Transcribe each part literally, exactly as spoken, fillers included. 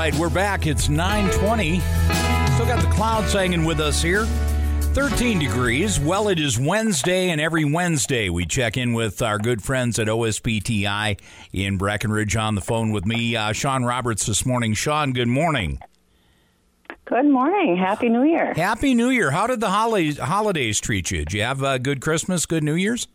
right, we're back. It's nine twenty. Still got the clouds hanging with us here. thirteen degrees. Well, it is Wednesday, and every Wednesday we check in with our good friends at O S P T I in Breckenridge. On the phone with me, uh, Sean Roberts this morning. Sean, good morning. Good morning. Happy New Year. Happy New Year. How did the holidays, holidays treat you? Did you have a good Christmas, good New Year's?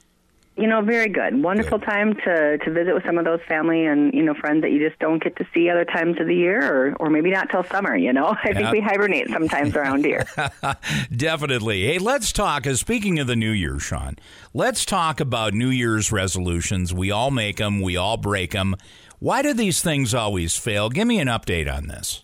You know, very good. Wonderful Good. time to, to visit with some of those family and, you know, friends that you just don't get to see other times of the year, or, or maybe not till summer, you know. I think Yep. we hibernate sometimes around here. Definitely. Hey, let's talk, uh, speaking of the New Year, Sean, let's talk about New Year's resolutions. We all make them. We all break them. Why do these things always fail? Give me an update on this.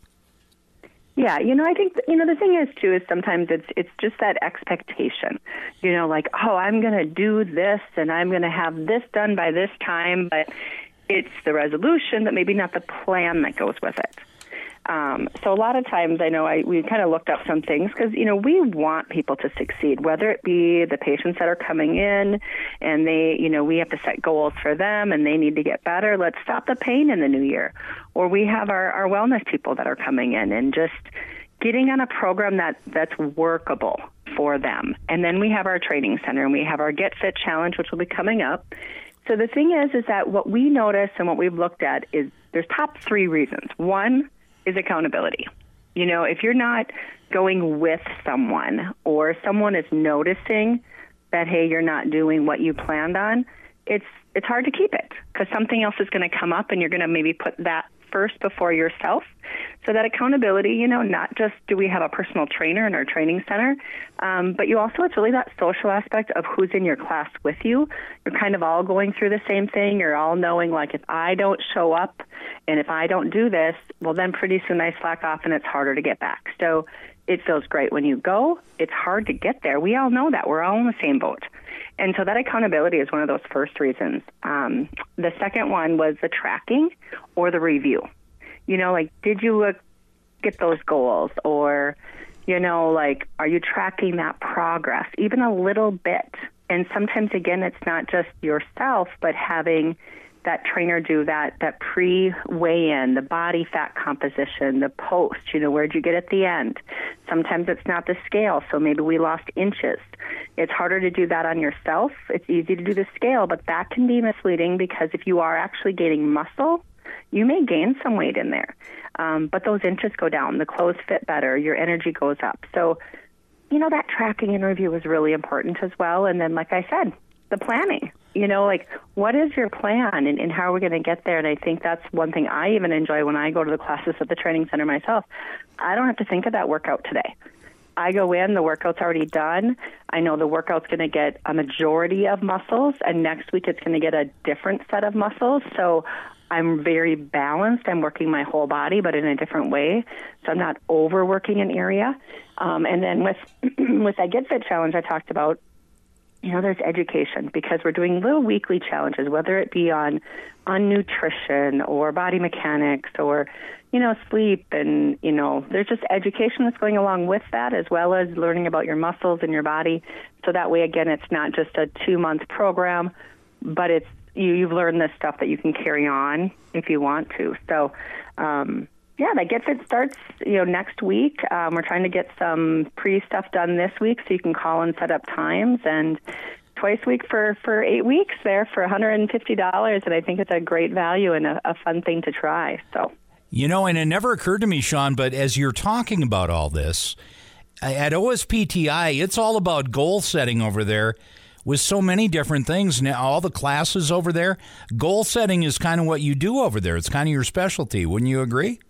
Yeah, you know, I think, you know, the thing is, too, is sometimes it's it's just that expectation, you know, like, oh, I'm going to do this and I'm going to have this done by this time, but it's the resolution, but maybe not the plan that goes with it. Um, so a lot of times I know I we kind of looked up some things because, you know, we want people to succeed, whether it be the patients that are coming in and they, you know, we have to set goals for them and they need to get better. Let's stop the pain in the new year. Or we have our, our wellness people that are coming in and just getting on a program that, that's workable for them. And then we have our training center and we have our Get Fit Challenge, which will be coming up. So the thing is, is that what we notice and what we've looked at is there's top three reasons. One is accountability. You know, if you're not going with someone or someone is noticing that, hey, you're not doing what you planned on, it's it's hard to keep it because something else is going to come up and you're going to maybe put that first before yourself. So that accountability, you know, not just do we have a personal trainer in our training center, um, but you also, it's really that social aspect of who's in your class with you. You're kind of all going through the same thing. You're all knowing, like, if I don't show up and if I don't do this, well, then pretty soon I slack off and it's harder to get back. So it feels great when you go. It's hard to get there. We all know that. We're all in the same boat. And so that accountability is one of those first reasons. Um, the second one was the tracking or the review. You know, like, did you uh, get those goals? Or, you know, like, are you tracking that progress, even a little bit? And sometimes, again, it's not just yourself, but having that trainer do that, that pre-weigh-in, the body fat composition, the post, you know, where'd you get at the end? Sometimes it's not the scale, so maybe we lost inches. It's harder to do that on yourself. It's easy to do the scale, but that can be misleading because if you are actually gaining muscle, you may gain some weight in there. Um, but those inches go down, the clothes fit better, your energy goes up. So, you know, that tracking and review is really important as well. And then, like I said, the planning. You know, like, what is your plan and, and how are we going to get there? And I think that's one thing I even enjoy when I go to the classes at the training center myself. I don't have to think of that workout today. I go in, the workout's already done. I know the workout's going to get a majority of muscles, and next week it's going to get a different set of muscles. So I'm very balanced. I'm working my whole body, but in a different way. So I'm not overworking an area. Um, and then with with that Get Fit Challenge I talked about, you know, there's education because we're doing little weekly challenges, whether it be on on nutrition or body mechanics or, you know, sleep. And, you know, there's just education that's going along with that, as well as learning about your muscles and your body. So that way, again, it's not just a two-month program, but it's you, you've learned this stuff that you can carry on if you want to. So, um yeah, that Get Fit starts, you know, next week. Um, we're trying to get some pre-stuff done this week so you can call and set up times. And twice a week for, for eight weeks there for one hundred fifty dollars. And I think it's a great value and a, a fun thing to try. So, you know, and it never occurred to me, Sean, but as you're talking about all this, at O S P T I, it's all about goal setting over there with so many different things. Now, all the classes over there, goal setting is kind of what you do over there. It's kind of your specialty. Wouldn't you agree?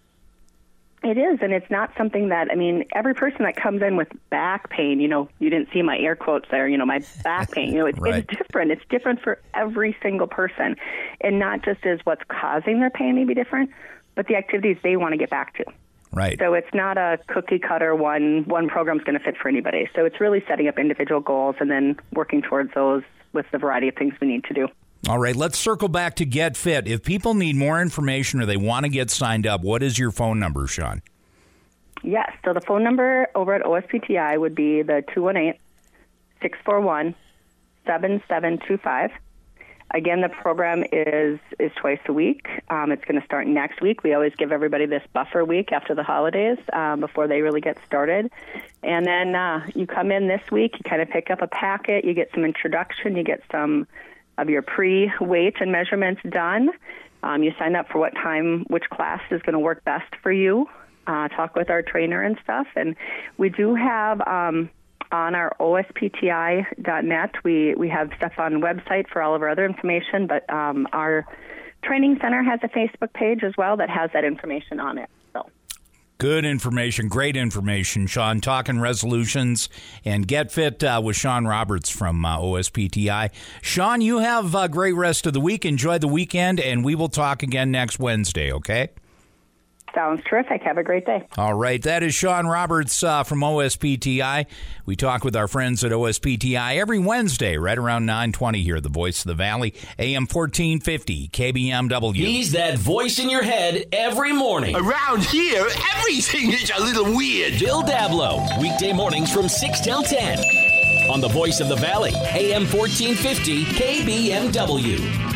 It is, and it's not something that, I mean, every person that comes in with back pain, you know, you didn't see my air quotes there, you know, my back pain, you know, it's, right. it's different. It's different for every single person, and not just as what's causing their pain may be different, but the activities they want to get back to. Right. So it's not a cookie cutter one, one program's going to fit for anybody. So it's really setting up individual goals and then working towards those with the variety of things we need to do. All right, let's circle back to Get Fit. If people need more information or they want to get signed up, what is your phone number, Sean? Yes, so the phone number over at O S P T I would be the two one eight, six four one, seven seven two five. Again, the program is, is twice a week. Um, it's going to start next week. We always give everybody this buffer week after the holidays um, before they really get started. And then uh, you come in this week, you kind of pick up a packet, you get some introduction, you get some of your pre-weight and measurements done. Um, you sign up for what time, which class is going to work best for you. Uh, talk with our trainer and stuff. And we do have... Um, On our O S P T I dot net, we, we have stuff on the website for all of our other information, but um, our training center has a Facebook page as well that has that information on it. So, good information, great information, Shawn. Talking resolutions and Get Fit uh, with Shawn Roberts from uh, O S P T I. Shawn, you have a great rest of the week. Enjoy the weekend, and we will talk again next Wednesday, okay? Sounds terrific. Have a great day. All right. That is Shawn Roberts uh, from O S P T I. We talk with our friends at O S P T I every Wednesday right around nine twenty here, the Voice of the Valley, A M fourteen fifty, K B M W. He's that voice in your head every morning. Around here, everything is a little weird. Bill Dablow, weekday mornings from six till ten on the Voice of the Valley, A M fourteen fifty, K B M W.